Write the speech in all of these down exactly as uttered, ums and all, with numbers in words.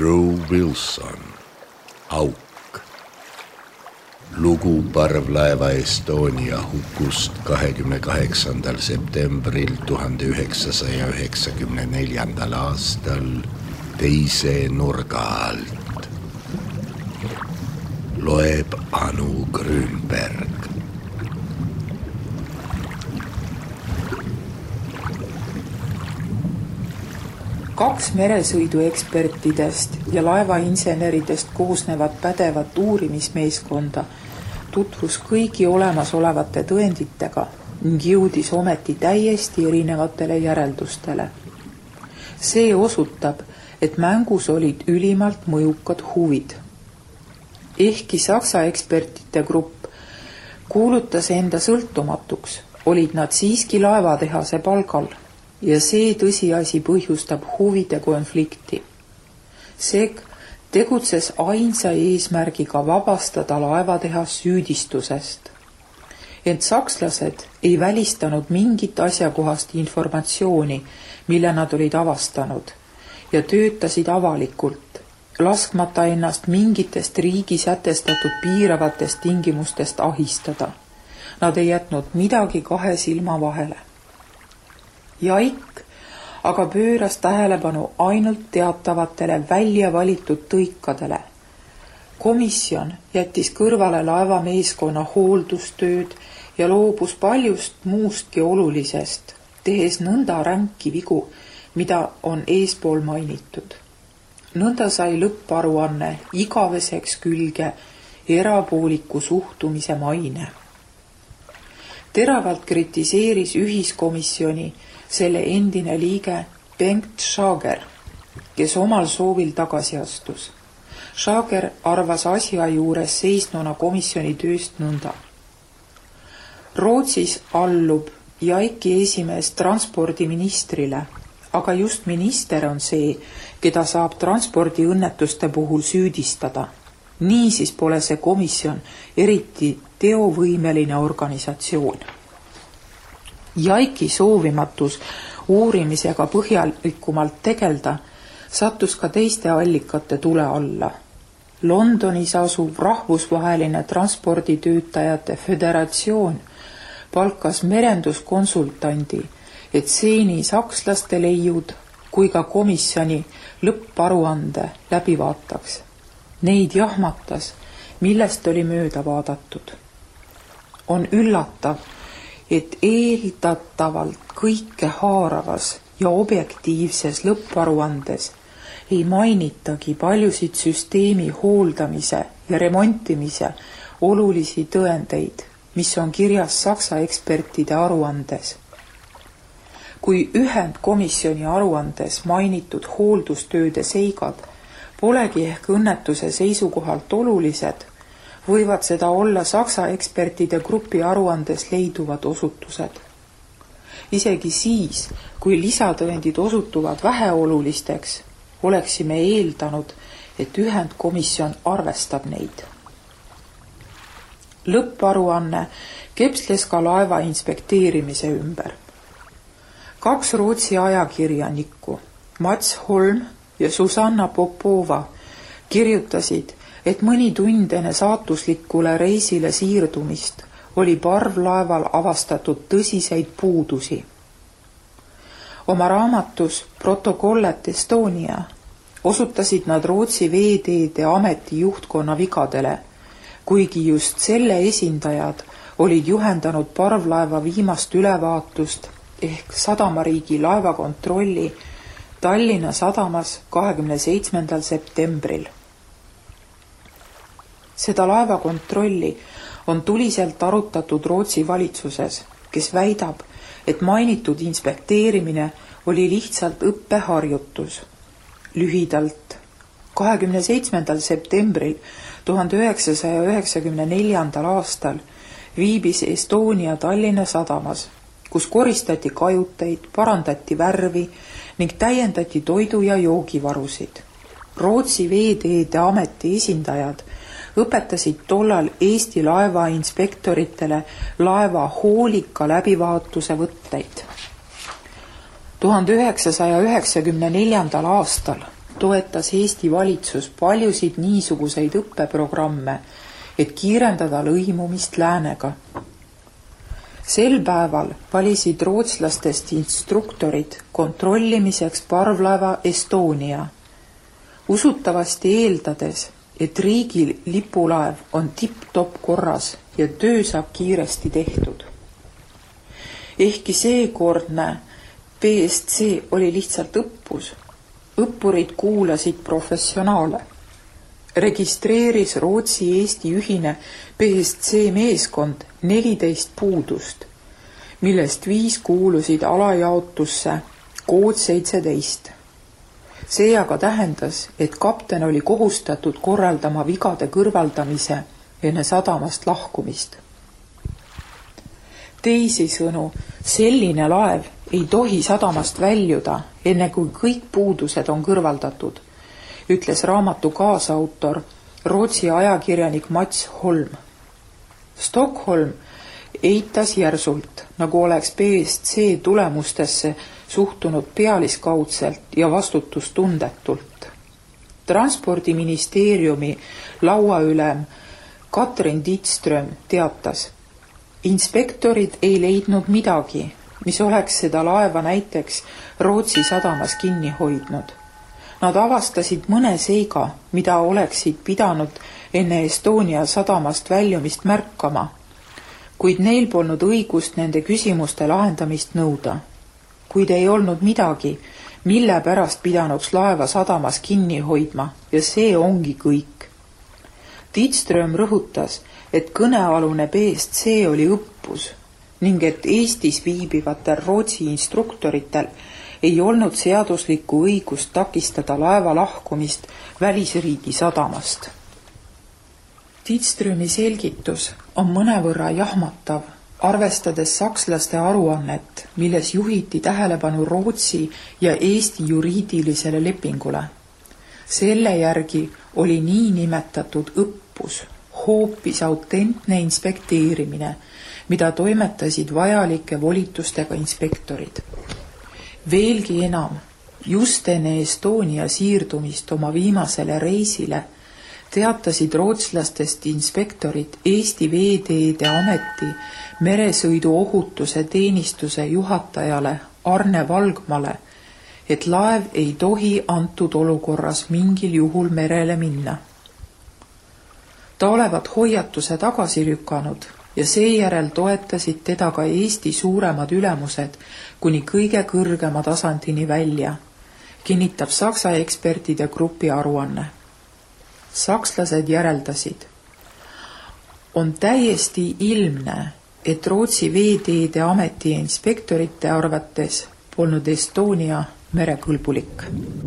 Woodrow Wilson, Auk. Lugu parvlaeva Estonia hukust kahekümne kaheksandal septembril tuhande üheksasaja üheksakümne neljandal aastal teise nurga alt. Loeb Anu Grünberg. Kaks meresõiduekspertidest ja laevainseneridest koosnevat pädevat uurimismeeskonda tutvus kõigi olemasolevate tõenditega ning jõudis ometi täiesti erinevatele järeldustele. See osutab, et mängus olid ülimalt mõjukad huvid. Ehkki Saksa ekspertide grupp kuulutas enda sõltumatuks, olid nad siiski laevatehase palgal ja see tõsiasi põhjustab huvide konflikti. Seg tegutses ainsa eesmärgiga vabastada laevatehas süüdistusest. Ent sakslased ei välistanud mingit asjakohast informatsiooni, mille nad olid avastanud, ja töötasid avalikult, laskmata ennast mingitest riigi sätestatud piiravatest tingimustest ahistada. Nad ei jätnud midagi kahe silma vahele. Jaik aga pööras tähelepanu ainult teatavatele välja valitud tõikadele. Komisjon jättis kõrvale laevameeskonna hooldustööd ja loobus paljust muustki olulisest, tehes nõnda ränki vigu, mida on eespool mainitud. Nõnda sai lõpparuanne igaveseks külge erapooliku suhtumise maine. Teravalt kritiseeris ühiskomisjoni selle endine liige Bengt Schager, kes omal soovil tagasi astus. Schager arvas asja juures seisnuna komisjoni tööst nõnda. Rootsis allub Jaiki esimees transpordiministrile, aga just minister on see, keda saab transpordiõnnetuste puhul süüdistada. Niisiis pole see komisjon eriti teovõimeline organisatsioon. Jaiki soovimatus uurimisega põhjalikumalt tegelda sattus ka teiste allikate tule alla. Londonis asuv rahvusvaheline transporditöötajate föderatsioon palkas merenduskonsultandi, et see nii sakslaste leiud kui ka komisjoni lõpparuande läbi vaataks. Neid jahmatas, millest oli mööda vaadatud. On üllatav, et eeldatavalt kõike haaravas ja objektiivses lõpparuandes ei mainitagi paljusid süsteemi hooldamise ja remontimise olulisi tõendeid, mis on kirjas Saksa ekspertide aruandes. Kui ühendkomisjoni aruandes mainitud hooldustööde seigad polegi ehk õnnetuse seisukohalt olulised, võivad seda olla Saksa ekspertide grupi aruandes leiduvad osutused. Isegi siis, kui lisatõendid osutuvad väheolulisteks, oleksime eeldanud, et ühendkomisjon arvestab neid. Lõpparuanne kepsles ka laeva inspekteerimise ümber. Kaks Rootsi ajakirjanikku, Mats Holm ja Susanna Popova, kirjutasid, et mõni tund enne saatuslikule reisile siirdumist oli parvlaeval avastatud tõsiseid puudusi. Oma raamatus Protokollet Estonia osutasid nad Rootsi veeteede ameti juhtkonna vigadele, kuigi just selle esindajad olid juhendanud parvlaeva viimast ülevaatust ehk sadamariigi laevakontrolli Tallinna sadamas kahekümne seitsmendal septembril. Seda laevakontrolli on tuliselt arutatud Rootsi valitsuses, kes väidab, et mainitud inspekteerimine oli lihtsalt õppeharjutus. Lühidalt, kahekümne seitsmendal septembril tuhande üheksasaja üheksakümne neljandal aastal viibis Estonia Tallinna sadamas, kus koristati kajuteid, parandati värvi ning täiendati toidu- ja joogivarusid. Rootsi veeteede ameti esindajad õpetasid tollal Eesti laeva inspektoritele laeva hoolika läbivaatuse võtteid. tuhande üheksasaja üheksakümne neljandal aastal toetas Eesti valitsus paljusid niisuguseid õppeprogramme, et kiirendada lõimumist läänega. Sel päeval valisid rootslastest instruktorid kontrollimiseks parvlaeva Estonia, usutavasti eeldades, et riigil lipulaev on tipp-topp korras ja töö saab kiiresti tehtud. Ehkki seekordne B S C oli lihtsalt õppus, õppurid kuulasid professionaale. Registreeris Rootsi-Eesti ühine B S C meeskond neliteist puudust, millest viis kuulusid alajaotusse kood seitseteist. See aga tähendas, et kapten oli kohustatud korraldama vigade kõrvaldamise enne sadamast lahkumist. Teisisõnu, selline laev ei tohi sadamast väljuda, enne kui kõik puudused on kõrvaldatud, ütles raamatu kaasautor Rootsi ajakirjanik Mats Holm. Stockholm eitas järsult, nagu oleks B S C tulemustesse suhtunud pealiskaudselt ja vastutustundetult. Transpordiministeeriumi lauaülem Katrin Ditström teatas, inspektorid ei leidnud midagi, mis oleks seda laeva näiteks Rootsi sadamas kinni hoidnud. Nad avastasid mõne seiga, mida oleksid pidanud enne Estonia sadamast väljumist märkama, kuid neil polnud õigust nende küsimuste lahendamist nõuda. Kuid ei olnud midagi, mille pärast pidanuks laeva sadamas kinni hoidma, ja see ongi kõik. Ditström rõhutas, et kõnealune B S C oli õppus ning et Eestis viibivatel Rootsi instruktoritel ei olnud seaduslikku õigust takistada laeva lahkumist välisriigi sadamast. Ditströmi selgitus on mõnevõrra jahmatav, arvestades sakslaste aruannet, milles juhiti tähelepanu Rootsi ja Eesti juriidilisele lepingule. Selle järgi oli nii nimetatud õppus hoopis autentne inspekteerimine, mida toimetasid vajalike volitustega inspektorid. Veelgi enam, just enne Estonia siirdumist oma viimasele reisile teatasid rootslastest inspektorid Eesti Veeteede Ameti meresõidu ohutuse teenistuse juhatajale Arne Valgmale, et laev ei tohi antud olukorras mingil juhul merele minna. Ta olevat hoiatuse tagasi lükanud ja seejärel toetasid teda ka Eesti suuremad ülemused kuni kõige kõrgema tasandini välja, kinnitab Saksa ekspertide grupi aruanne. Sakslased järeldasid. On täiesti ilmne, et Rootsi Veeteede Ameti inspektorite arvates polnud Estonia merekõlbulik.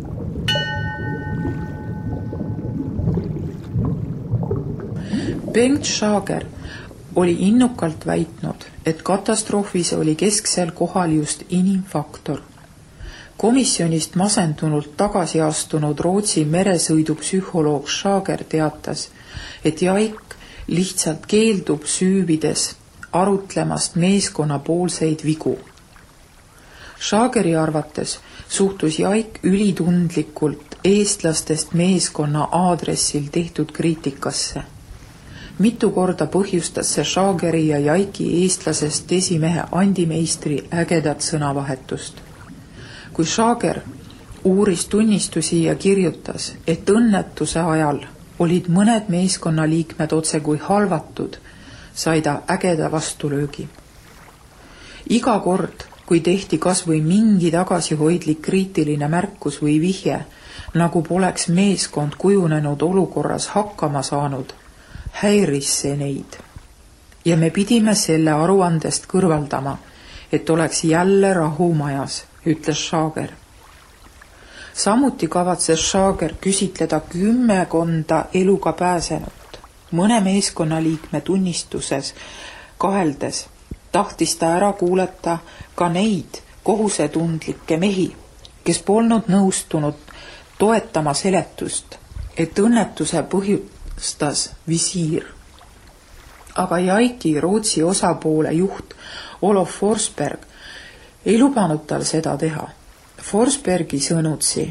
Bengt Schager oli innukalt väitnud, et katastroofis oli kesksel kohal just inimfaktor. Komisjonist masendunult tagasi astunud Rootsi meresõidupsühholoog Schager teatas, et Jaik lihtsalt keeldub süüvides arutlemast meeskonna poolseid vigu. Schageri arvates suhtus Jaik ülitundlikult eestlastest meeskonna aadressil tehtud kriitikasse. Mitu korda põhjustas see Schageri ja Jaiki eestlasest esimehe Andi Meistri ägedat sõnavahetust. Kui Schager uuris tunnistusi ja kirjutas, et õnnetuse ajal olid mõned meeskonnaliikmed otse kui halvatud, sai ta ägeda vastulöögi. Iga kord, kui tehti kas või mingi tagasihoidlik kriitiline märkus või vihje, nagu poleks meeskond kujunenud olukorras hakkama saanud, häiris see neid. Ja me pidime selle aruandest kõrvaldama, et oleks jälle rahu majas, ütles Schager. Samuti kavatses Schager küsitleda kümmekonda eluga pääsenut. Mõne meeskonnaliikme tunnistuses kaheldes tahtis ta ära kuulata ka neid kohusetundlikke mehi, kes polnud nõustunud toetama seletust, et õnnetuse põhjustas visiir. Aga Jaiki Rootsi osapoole juht Olof Forsberg ei lubanud tal seda teha. Forsbergi sõnutsi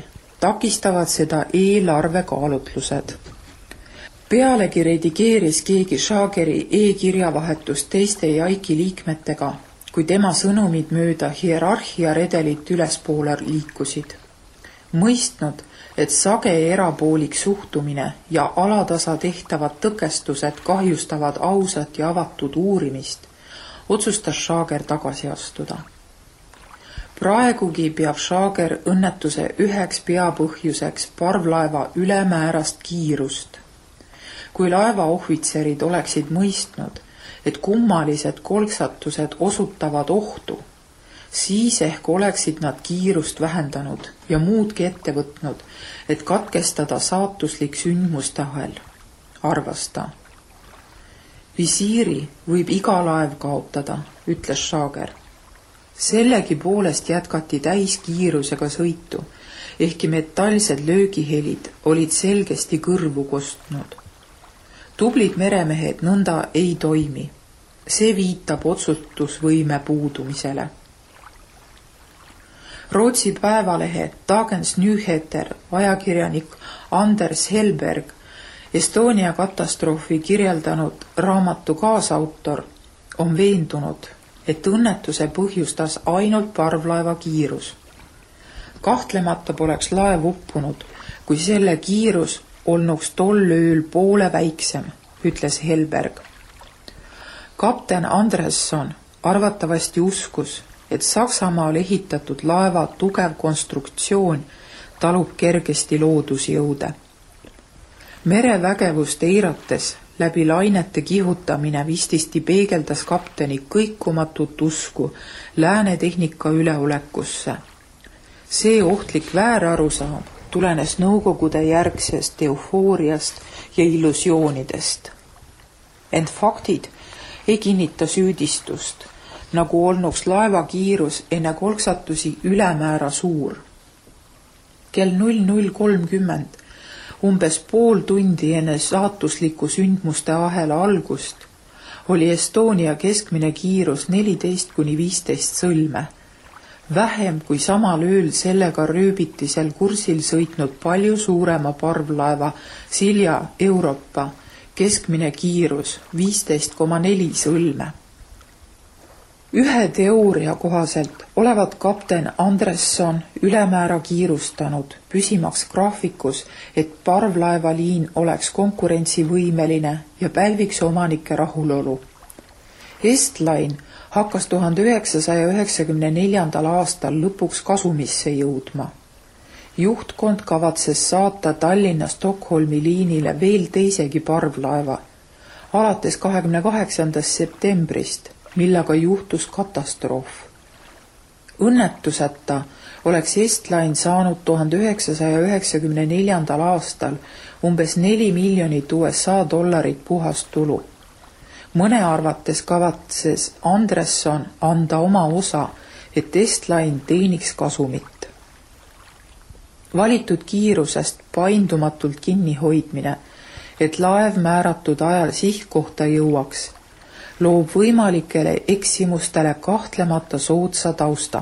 takistavad seda eelarvekaalutlused. Pealegi redigeeris keegi Schageri e-kirjavahetust teiste Jaiki liikmetega, kui tema sõnumid mööda hierarhia redelit ülespoole liikusid. Mõistnud, et sage erapoolik suhtumine ja alatasa tehtavad tõkestused kahjustavad ausat ja avatud uurimist, otsustas Schager tagasi astuda. Praegugi peab Schager õnnetuse üheks peapõhjuseks parvlaeva ülemäärast kiirust. Kui laeva ohvitserid oleksid mõistnud, et kummalised kolksatused osutavad ohtu, siis ehk oleksid nad kiirust vähendanud ja muudki ette võtnud, et katkestada saatuslik sündmuste ahel, arvas ta. Visiiri võib iga laev kaotada, ütles Schager. Sellegi poolest jätkati täiskiirusega sõitu, ehkki metallsed löögihelid olid selgesti kõrvu kostnud. Tublid meremehed nõnda ei toimi. See viitab otsustusvõime puudumisele. Rootsi päevalehe Dagens Nyheter ajakirjanik Anders Hellberg, Estonia katastroofi kirjeldanud raamatu kaasautor, on veendunud, et õnnetuse põhjustas ainult parvlaeva kiirus. Kahtlemata poleks laev uppunud, kui selle kiirus olnuks tol ööl poole väiksem, ütles Hellberg. Kapten Andresson arvatavasti uskus, et Saksamaal ehitatud laeva tugev konstruktsioon talub kergesti loodusjõude. Merevägevust eirates läbi lainete kihutamine vististi peegeldas kapteni kõikumatut usku lääne tehnika üleolekusse. See ohtlik väärarusaam tulenes nõukogude järgsest eufooriast ja illusioonidest. Ent faktid ei kinnita süüdistust, nagu olnuks laeva kiirus enne kolksatusi ülemäära suur. Kell null null kolmkümmend, umbes pool tundi enne saatusliku sündmuste ahela algust, oli Estonia keskmine kiirus neliteist kuni viisteist sõlme, vähem kui samal ööl sellega rööbitisel kursil sõitnud palju suurema parvlaeva Silja Euroopa keskmine kiirus viisteist koma neli sõlme. Ühe teooria kohaselt olevat kapten Andresson ülemäära kiirustanud, püsimaks graafikus, et parvlaevaliin oleks konkurentsivõimeline ja pälviks omanike rahulolu. Estline hakkas tuhande üheksasaja üheksakümne neljandal aastal lõpuks kasumisse jõudma. Juhtkond kavatses saata Tallinna Stockholmi liinile veel teisegi parvlaeva, alates kahekümne kaheksandast septembrist, millega juhtus katastroof. Õnnetuseta oleks Estline saanud tuhande üheksasaja üheksakümne neljandal aastal umbes neli miljonit U S A dollarit puhast tulu. Mõne arvates kavatses Andresson anda oma osa, et Estline teeniks kasumit. Valitud kiirusest paindumatult kinni hoidmine, et laev määratud ajal sihtkohta jõuaks, loob võimalikele eksimustele kahtlemata soodsa tausta.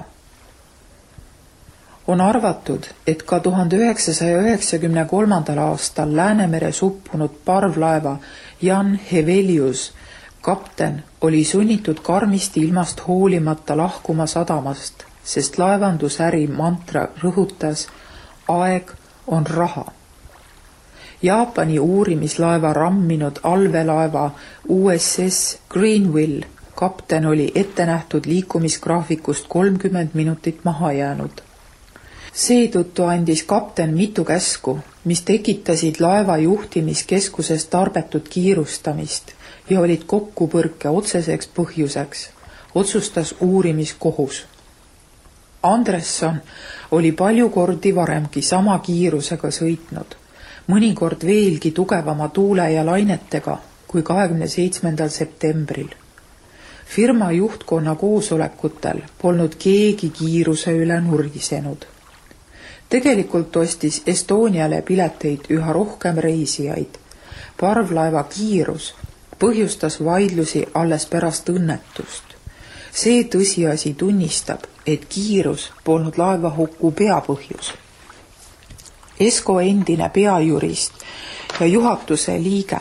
On arvatud, et ka tuhande üheksasaja üheksakümne kolmandal aastal Läänemeres uppunud parvlaeva Jan Hevelius kapten oli sunnitud karmist ilmast hoolimata lahkuma sadamast, sest laevandusäri mantra rõhutas, aeg on raha. Jaapani uurimislaeva ramminud allveelaeva U S S Greenville kapten oli ette nähtud liikumisgraafikust kolmkümmend minutit maha jäänud. Seetõttu andis kapten mitu käsku, mis tekitasid laeva juhtimiskeskuses tarbetut kiirustamist ja olid kokkupõrke otseseks põhjuseks, otsustas uurimiskohus. Andresson oli palju kordi varemgi sama kiirusega sõitnud, mõnikord veelgi tugevama tuule ja lainetega kui kahekümne seitsmendal septembril. Firma juhtkonna koosolekutel polnud keegi kiiruse üle nurgisenud. Tegelikult ostis Estoniale pileteid üha rohkem reisijaid. Parvlaeva kiirus põhjustas vaidlusi alles pärast õnnetust. See tõsiasi tunnistab, et kiirus polnud laevahuku peapõhjus. Esko endine peajurist ja juhatuse liige.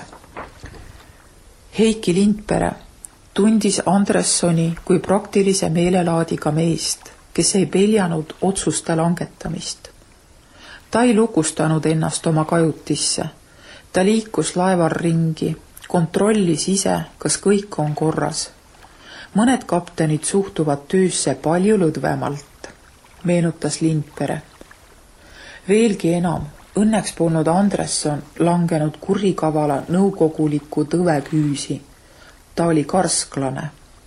Heiki Lindpere tundis Andressoni kui praktilise meelelaadiga meest, kes ei peljanud otsuste langetamist. Ta ei lukustanud ennast oma kajutisse. Ta liikus laeval ringi, kontrollis ise, kas kõik on korras. Mõned kaptenid suhtuvad töösse palju lõdvemalt, meenutas Lindpere. Veelgi enam, õnneks polnud Andresson langenud kurikavala nõukoguliku tõve küüsi. Ta oli karsklane.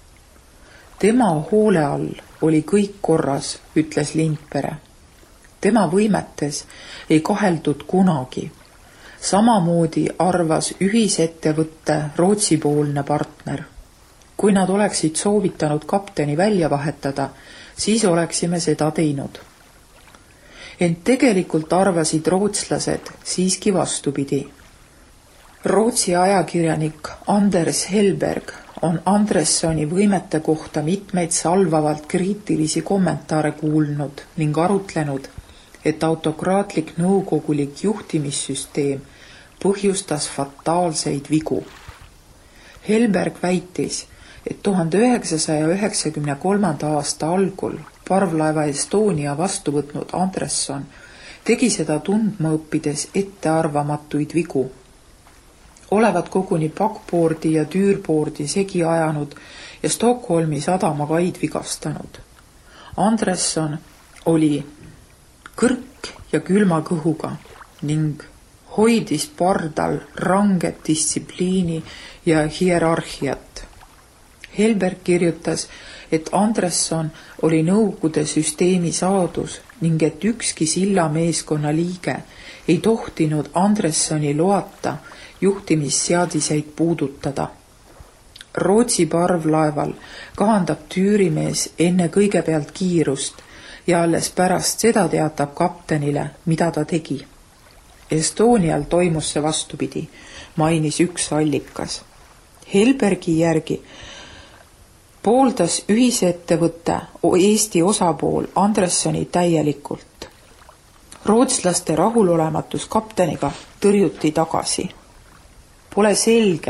Tema hoole all oli kõik korras, ütles Lindpere. Tema võimetes ei kaheldud kunagi. Samamoodi arvas ühisettevõtte Rootsi-poolne partner. Kui nad oleksid soovitanud kapteni välja vahetada, siis oleksime seda teinud. Ent tegelikult arvasid rootslased siiski vastupidi. Rootsi ajakirjanik Anders Hellberg on Andressoni võimete kohta mitmeid salvavalt kriitilisi kommentaare kuulnud ning arutlenud, et autokraatlik nõukogulik juhtimissüsteem põhjustas fataalseid vigu. Hellberg väitis, et tuhande üheksasaja üheksakümne kolmanda aasta algul parvlaeva Estonia vastu võtnud Andresson tegi seda tundma õppides ettearvamatuid vigu. Olevat koguni pakboordi ja tüürboordi segi ajanud ja Stockholmi sadama kaid vigastanud. Andresson oli kõrk ja külma kõhuga ning hoidis pardal ranget distsipliini ja hierarhiat. Hellberg kirjutas, et Andresson oli Nõukogude süsteemi saadus ning et ükski silla meeskonna liige ei tohtinud Andressoni loata juhtimisseadiseid puudutada. Rootsi parvlaeval kahandab tüürimees enne kõigepealt kiirust ja alles pärast seda teatab kaptenile, mida ta tegi. Estonial toimus see vastupidi, mainis üks allikas. Hellbergi järgi pooldas ühisettevõtte Eesti osapool Andressoni täielikult. Rootslaste rahulolematus kapteniga tõrjuti tagasi. Pole selge,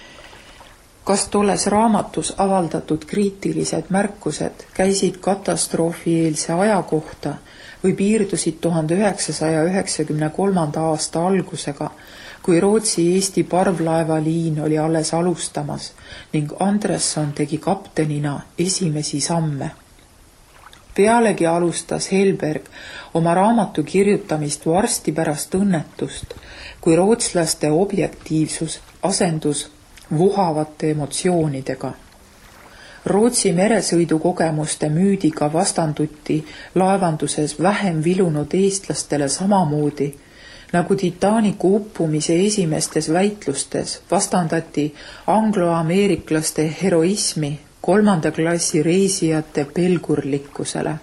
kas tolles raamatus avaldatud kriitilised märkused käisid katastroofi-eelse aja kohta või piirdusid tuhande üheksasaja üheksakümne kolmanda aasta algusega, kui Rootsi-Eesti parvlaevaliin oli alles alustamas ning Andresson tegi kaptenina esimesi samme. Pealegi alustas Hellberg oma raamatu kirjutamist varsti pärast õnnetust, kui rootslaste objektiivsus asendus vohavate emotsioonidega. Rootsi meresõidukogemuste müüdiga vastanduti laevanduses vähem vilunud eestlastele samamoodi, nagu Titanicu uppumise esimestes väitlustes vastandati angloameeriklaste heroismi kolmanda klassi reisijate pelgurlikkusele.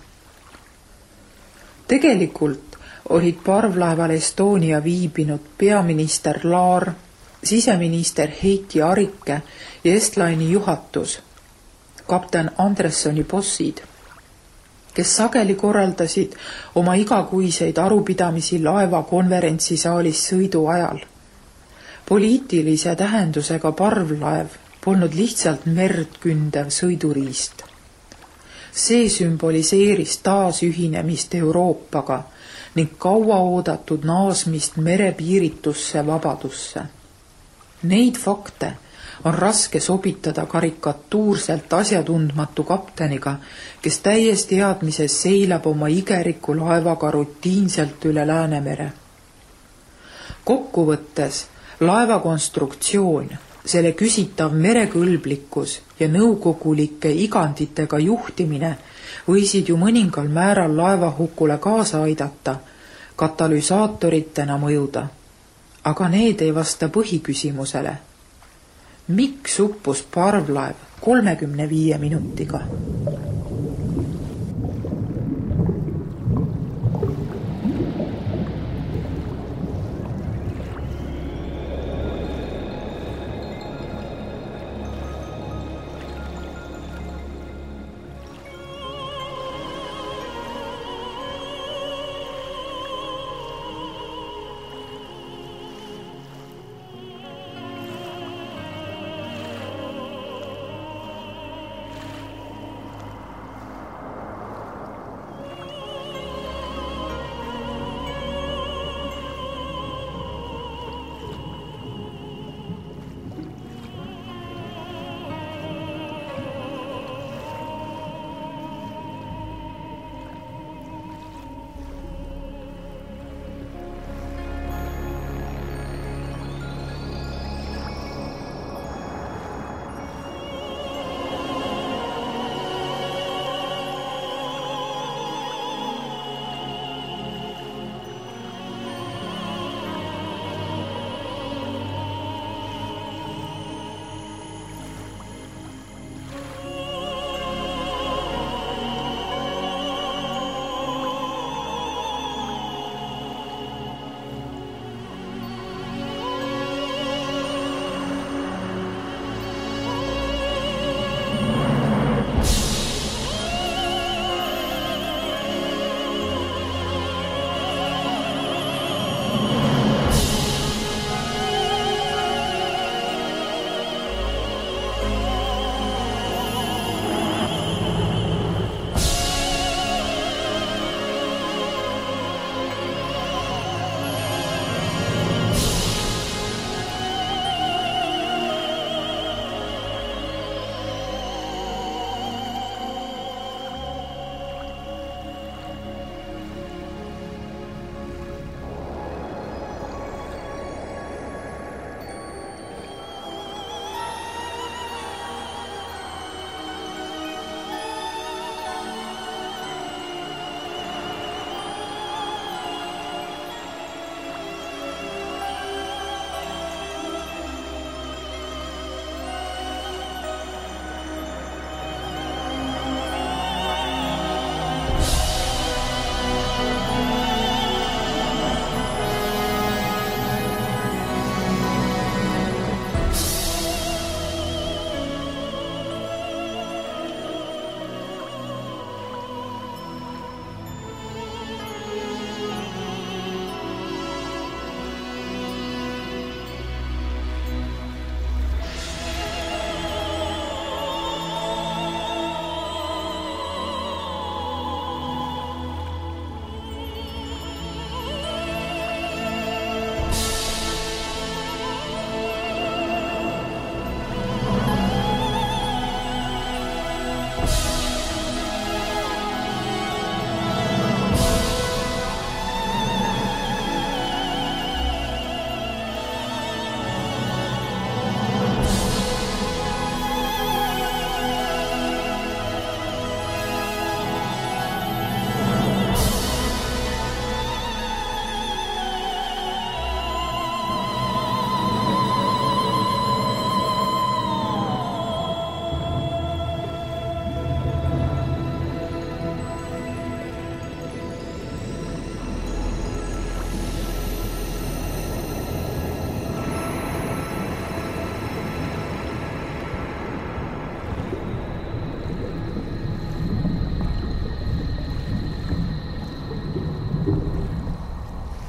Tegelikult olid parvlaeval Estonia viibinud peaminister Laar, siseminister Heiki Arike ja Estlaini juhatus, kapten Andressoni bossid, kes sageli korraldasid oma igakuiseid arupidamisi laeva konverentsisaalis sõidu ajal. Poliitilise tähendusega parvlaev polnud lihtsalt merd kündev sõiduriist. See sümboliseeris taasühinemist Euroopaga ning kaua oodatud naasmist merepiiritusse vabadusse. Neid fakte on raske sobitada karikatuurselt asjatundmatu kapteniga, kes täies teadmises seilab oma igeriku laevaga rutiinselt üle Läänemere. Kokkuvõttes laeva konstruktsioon, selle küsitav merekõlblikkus ja nõukogulike iganditega juhtimine võisid ju mõningal määral laevahukule kaasa aidata, katalüsaatoritena mõjuda. Aga need ei vasta põhiküsimusele. Miks uppus parvlaev kolmekümne viie minutiga?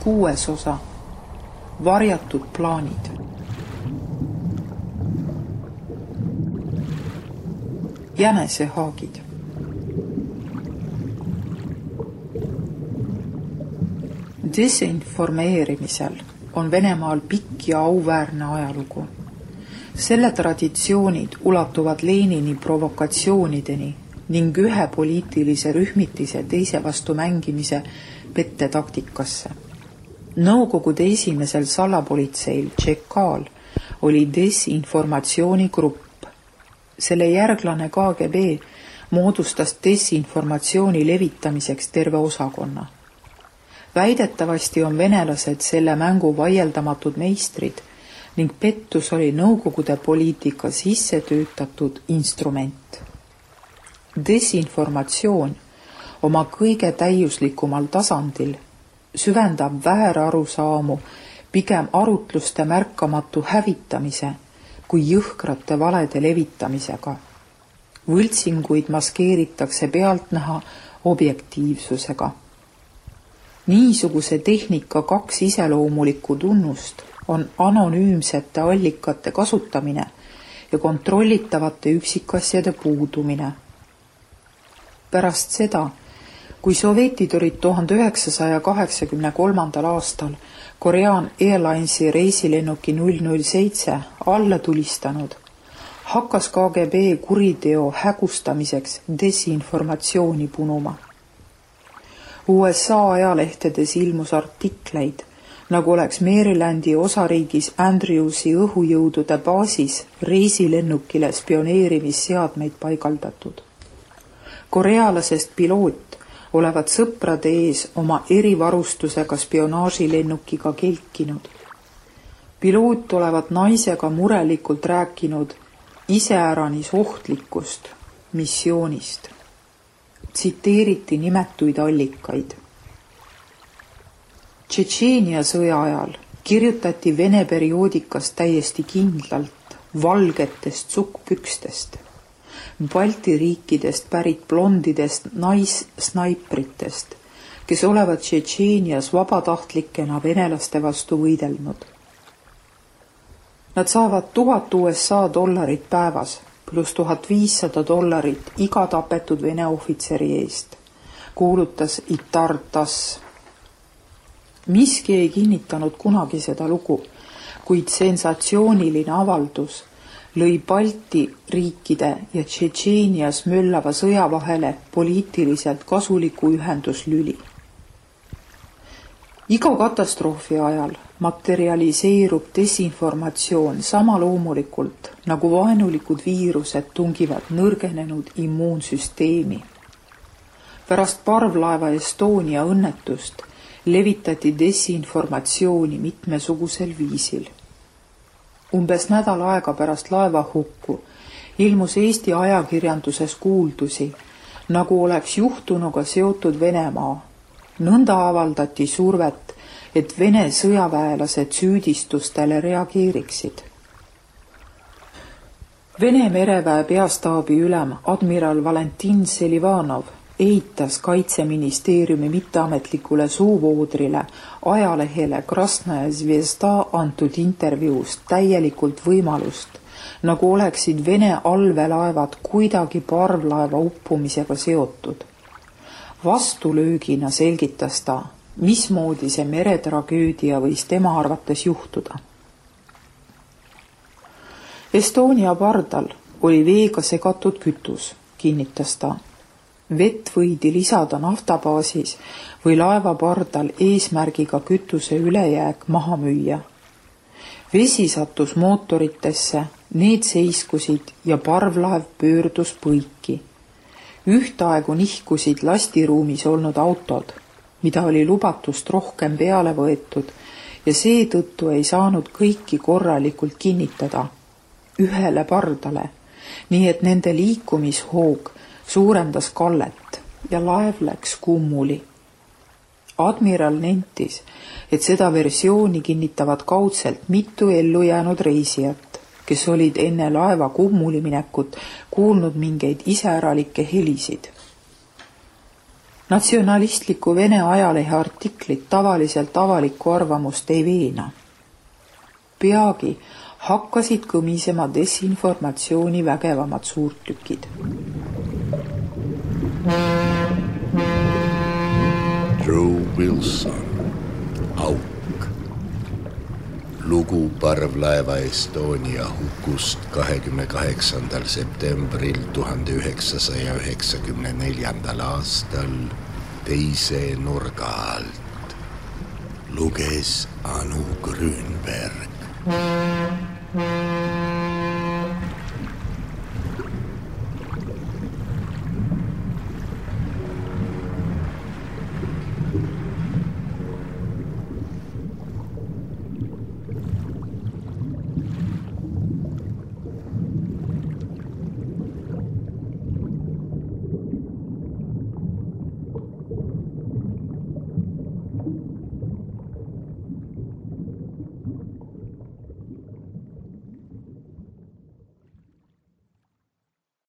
kuues osa, varjatud plaanid. Jänesehaagid. Desinformeerimisel on Venemaal pikk ja auväärne ajalugu. Selle traditsioonid ulatuvad Lenini provokatsioonideni ning ühe poliitilise rühmitise teise vastu mängimise pettetaktikasse. Nõukogude esimesel salapolitseil Tšekal oli desinformatsioonigrupp. Selle järglane K G B moodustas desinformatsiooni levitamiseks terve osakonna. Väidetavasti on venelased selle mängu vaieldamatud meistrid ning pettus oli Nõukogude poliitika sisse töötatud instrument. Desinformatsioon oma kõige täiuslikumal tasandil süvendab väärarusaamu pigem arutluste märkamatu hävitamise kui jõhkrate valede levitamisega. Võltsinguid maskeeritakse pealtnäha objektiivsusega. Niisuguse tehnika kaks iseloomulikku tunnust on anonüümsete allikate kasutamine ja kontrollitavate üksikasjade puudumine. Pärast seda, kui sovetid olid tuhande üheksasaja kaheksakümne kolmandal aastal Korean Airlinesi reisilennuki null null seitse alla tulistanud, hakkas K G B kuriteo hägustamiseks desinformatsiooni punuma. U S A ajalehtedes ilmus artikleid, nagu oleks Marylandi osariigis Andrewsi õhujõudude baasis reisilennukile spioneerimisseadmeid paigaldatud. Korealasest piloot olevat sõprade ees oma erivarustusega spionaažilennukiga kelkinud. Piloot olevat naisega murelikult rääkinud iseäranis ohtlikust missioonist. Tsiteeriti nimetuid allikaid. Tšetšeenia sõja ajal kirjutati Vene perioodikas täiesti kindlalt valgetest sukkpükstest, Balti riikidest pärit blondidest naissnaipritest, kes olevat Tšetšeenias vabatahtlikena venelaste vastu võidelnud. Nad saavad tuhat U S A dollarit päevas pluss tuhat viissada dollarit iga tapetud Vene ohvitseri eest, kuulutas Itar Tass. Miski ei kinnitanud kunagi seda lugu, kuid sensatsiooniline avaldus lõi Balti riikide ja Tšetšeenias möllava sõja vahele poliitiliselt kasuliku ühenduslüli. Iga katastroofi ajal materialiseerub desinformatsioon sama loomulikult, nagu vaenulikud viirused tungivad nõrgenenud immuunsüsteemi. Pärast parvlaeva Estonia õnnetust levitati desinformatsiooni mitmesugusel viisil. Umbes nädal aega pärast laeva hukku ilmus Eesti ajakirjanduses kuuldusi, nagu oleks juhtunuga seotud Venemaa. Nõnda avaldati survet, et Vene sõjaväelased süüdistustele reageeriksid. Vene mereväe peastaabi ülem admiral Valentin Selivanov eitas Kaitseministeeriumi mitteametlikule suuvoodrile ajalehele Krasnaja Zvezda antud intervjuust täielikult võimalust, nagu oleksid Vene allveelaevad kuidagi parvlaeva uppumisega seotud. Vastulöögina selgitas ta, mismoodi see meretragöödia võis tema arvates juhtuda. Estonia pardal oli veega segatud kütus, kinnitas ta. Vett võidi lisada naftabaasis või laeva pardal eesmärgiga kütuse ülejääk maha müüa. Vesi sattus mootoritesse, need seiskusid ja parvlaev pöördus põiki. Ühtaegu nihkusid lastiruumis olnud autod, mida oli lubatust rohkem peale võetud ja seetõttu ei saanud kõiki korralikult kinnitada ühele pardale, nii et nende liikumishoog suurendas kallet ja laev läks kummuli. Admiral nentis, et seda versiooni kinnitavad kaudselt mitu ellu jäänud reisijat, kes olid enne laeva kummuli minekut kuulnud mingeid iseäralikke helisid. Natsionalistliku Vene ajalehe artiklid tavaliselt avalikku arvamust ei veena. Peagi hakkasid kõmisema desinformatsiooni vägevamad suurtükid. Drew Wilson, Auk. Lugu parvlaeva Estonia hukust kahekümne kaheksandal septembril tuhande üheksasaja üheksakümne neljandal aastal teise nurga alt. Luges Anu Grünberg.